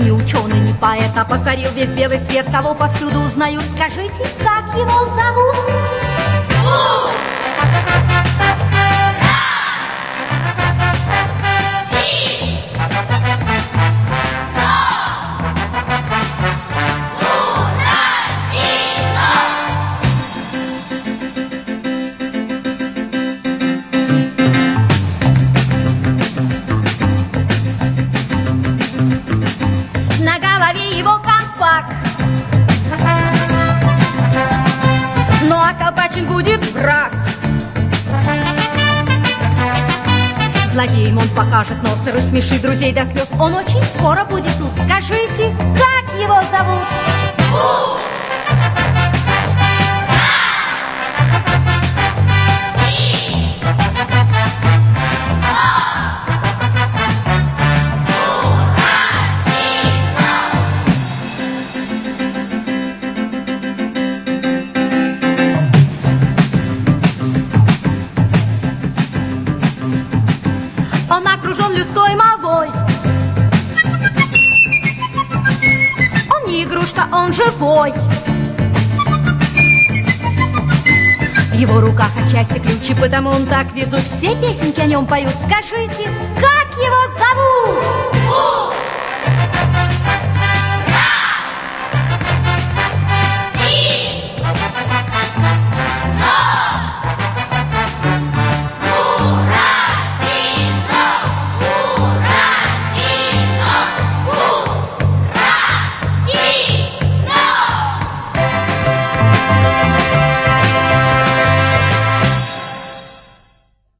ни ученый, ни поэт, а покорил весь белый свет, кого повсюду узнают. Скажите, как его зовут? Злодеем он покажет нос и рассмешит друзей до слез. Он очень скоро будет тут. Скажите, как его зовут? Он окружен людской молвой. Он не игрушка, он живой. В его руках отчасти ключи, потому он так везут. Все песенки о нем поют. Скажите, как его зовут?